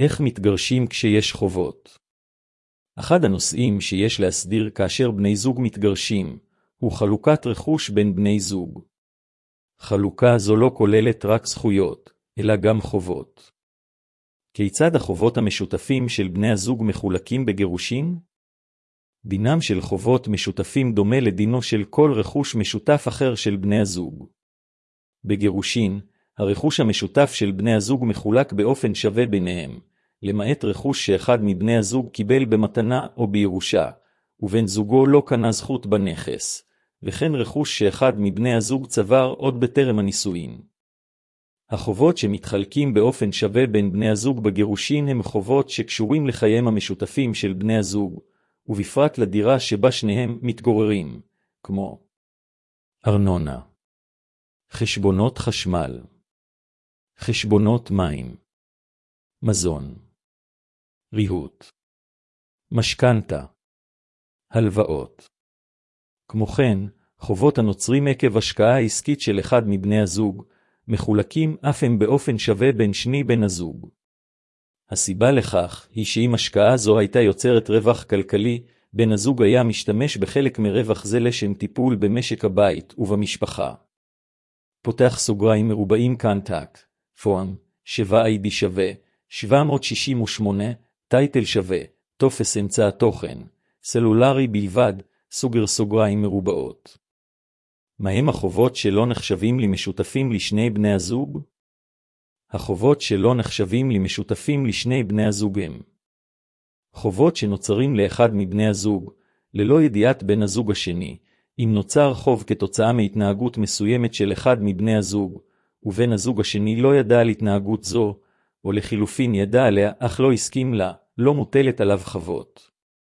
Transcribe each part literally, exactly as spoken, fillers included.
איך מתגרשים כשיש חובות? אחד הנושאים שיש להסדיר כאשר בני זוג מתגרשים, הוא חלוקת רכוש בין בני זוג. חלוקה זו לא כוללת רק זכויות, אלא גם חובות. כיצד החובות המשותפים של בני הזוג מחולקים בגירושין? דינם של חובות משותפים דומה לדינו של כל רכוש משותף אחר של בני הזוג. בגירושין, הרכוש המשותף של בני הזוג מחולק באופן שווה ביניהם, למעט רכוש שאחד מבני הזוג קיבל במתנה או בירושה, ובן זוגו לא קנה זכות בנכס, וכן רכוש שאחד מבני הזוג צבר עוד בטרם הנישואין. החובות שמתחלקים באופן שווה בין בני הזוג בגירושין הם חובות שקשורים לחייהם המשותפים של בני הזוג, ובפרט לדירה שבה שניהם מתגוררים, כמו ארנונה, חשבונות חשמל, חשבונות מים, מזון, ריהוט, משכנתה, הלוואות. כמו כן, חובות הנוצרים עקב השקעה עסקית של אחד מבני הזוג, מחולקים אף הם באופן שווה בין שני בן הזוג. הסיבה לכך היא שאם השקעה זו הייתה יוצרת רווח כלכלי, בן הזוג היה משתמש בחלק מרווח זה לשם טיפול במשק הבית ובמשפחה. פותח סוגריים מרובעים קנטקט, פורם, שבע איי די שווה, שבע מאות שישים ושמונה, טייטל שווה, טופס אמצע התוכן, סלולרי בלבד, סוגר סוגריים מרובעות. מהם החובות שלא נחשבים למשותפים לשני בני הזוג? החובות שלא נחשבים למשותפים לשני בני הזוג הם חובות שנוצרים לאחד מבני הזוג, ללא ידיעת בן הזוג השני, אם נוצר חוב כתוצאה מהתנהגות מסוימת של אחד מבני הזוג, ובן הזוג השני לא ידע על התנהגות זו, או לחילופין ידע עליה אך לא הסכים לה, לא מוטלת עליו חובות.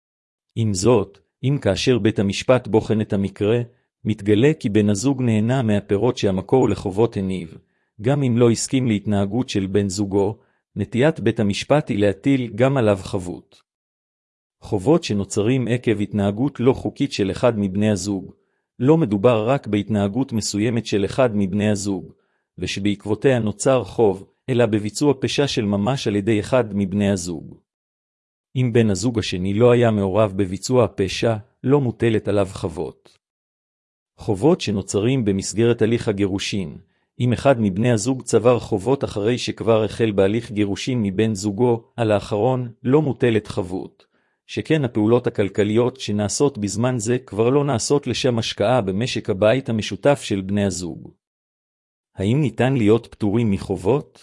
עם זאת, אם כאשר בית המשפט בוחן את המקרה, מתגלה כי בן הזוג נהנה מהפירות שהמקור לחובות הניב, גם אם לא הסכים להתנהגות של בן זוגו, נטיית בית המשפט היא להטיל גם עליו חבות. חובות שנוצרים עקב התנהגות לא חוקית של אחד מבני הזוג, לא מדובר רק בהתנהגות מסוימת של אחד מבני הזוג, ושבעקבותיה נוצר חוב, אלא בביצוע פשע של ממש על ידי אחד מבני הזוג. אם בן הזוג השני לא היה מעורב בביצוע הפשע, לא מוטלת עליו חובות. חובות שנוצרים במסגרת הליך הגירושין, אם אחד מבני הזוג צבר חובות אחרי שכבר החל בהליך גירושין מבן זוגו, על האחרון לא מוטלת חבות, שכן הפעולות הכלכליות שנעשות בזמן זה כבר לא נעשות לשם השקעה במשק הבית המשותף של בני הזוג. האם ניתן להיות פטורים מחובות?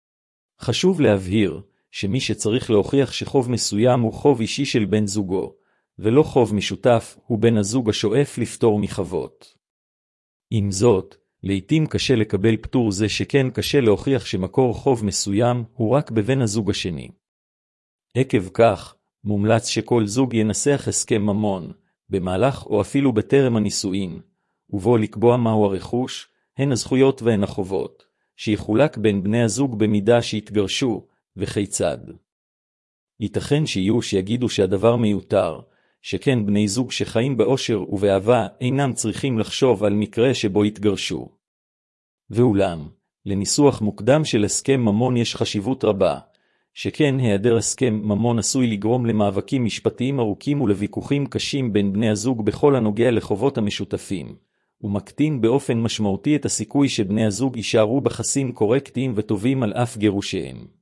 חשוב להבהיר שמי שצריך להוכיח שחוב מסוים הוא חוב אישי של בן זוגו, ולא חוב משותף הוא בן הזוג השואף לפטור מחובות. עם זאת, לעתים קשה לקבל פטור זה שכן קשה להוכיח שמקור חוב מסוים הוא רק בבן הזוג השני. עקב כך, מומלץ שכל זוג ינסח הסכם ממון, במהלך או אפילו בטרם הנישואין, ובו לקבוע מהו הרכוש, הן הזכויות והן החובות, שיחולק בין בני הזוג במידה שהתגרשו, וכיצד. ייתכן שיהיו שיגידו שהדבר מיותר, שכן בני זוג שחיים באושר ובאהבה אינם צריכים לחשוב על מקרה שבו התגרשו. ואולם, לניסוח מוקדם של הסכם ממון יש חשיבות רבה, שכן היעדר הסכם ממון עשוי לגרום למאבקים משפטיים ארוכים ולוויכוחים קשים בין בני הזוג בכל הנוגע לחובות המשותפים, ומקטין באופן משמעותי את הסיכוי שבני הזוג יישארו ביחסים קורקטיים וטובים על אף גירושיהם.